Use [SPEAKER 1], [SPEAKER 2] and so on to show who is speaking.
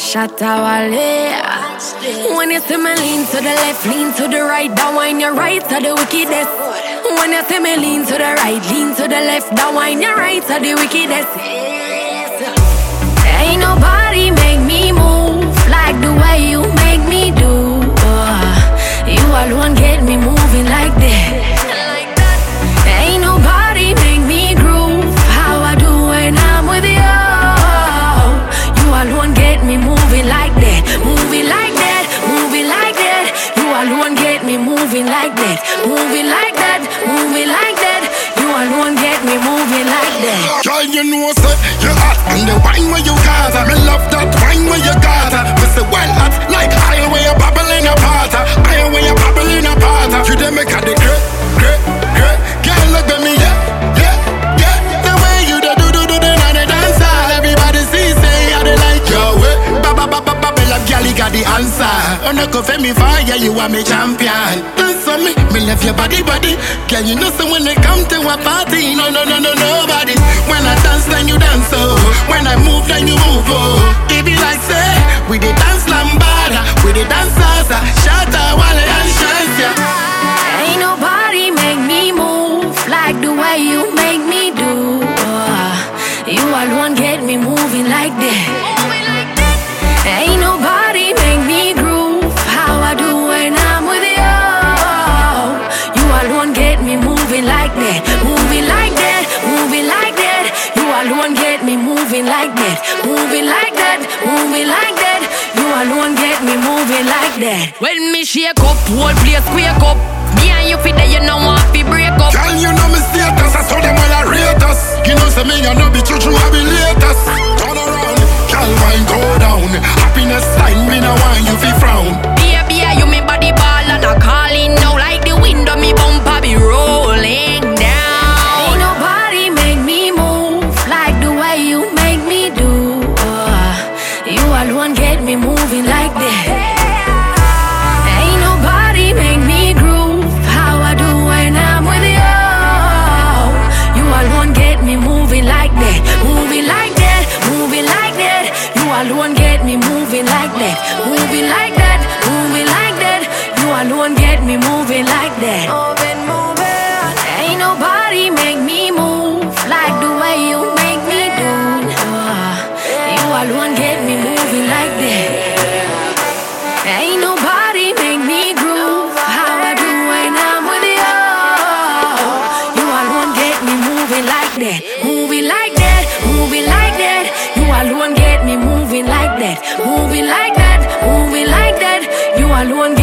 [SPEAKER 1] shatta wale. When you see me lean to the left, lean to the right, that wine your right to the wickedest. When you see me lean to the right, lean to the left, that wine your right to the wickedest. Ain't nobody make me move like the way you make me do. You alone get me moving like that. Ain't nobody make me groove how I do when I'm with you. You alone get me moving like that, moving like that, moving like that. You alone get me moving like that, moving like that, moving like that. You alone get me moving like that.
[SPEAKER 2] Girl, you know say you're hot, and the wine where you got her. Me love that wine where you got her. Me say well hot, like oil where you bubbling apart. Oil where you bubbling apart. You dey make her the great. Girl, look at me, yeah. The way you do now the dance hall. Everybody see say I dey like your way. Bella girl, you got the answer. Oh no, go for me fire, you are me champion. Dance on me love your body. Girl, you know so when they come to a party, no, nobody. When I dance, then you dance, oh. When I move, then you move, oh. It be like say, we dey dance lambada, we dey dance salsa, shatta wale and shansya.
[SPEAKER 1] Ain't nobody make me move like the way you make me do. You alone get me moving like that. Ain't nobody make me groove how I do when I'm with you. You alone get me moving like that, moving like that, moving like that. You alone get me moving like that, moving like that, moving like that. You alone get me moving like that. When me shake up, whole place quake up. Me and you fit there, you know want to break up.
[SPEAKER 2] Girl, you know me status, I saw them all a rate us. You know say me, I know be true, I be latest. Turn around, girl, wine go down. Happiness sign, me no want you fi frown.
[SPEAKER 1] Baby, you me body ball and I calling now like the window, me bumper be rolling down. Ain't nobody make me move like the way you make me do. You alone get me moving like that. Ain't nobody make me groove how I do when I'm with you. You alone get me moving like that, moving like that, moving like that. You alone get me moving like that, moving like that, moving like that. You alone get me moving like that. Ain't nobody make me move like the way you make me do. You alone get me moving like that. Ain't nobody make me groove how I do when I'm with you. You alone get me moving like that, moving like that, moving like that. You alone get me moving like that, moving like that, moving like that. You alone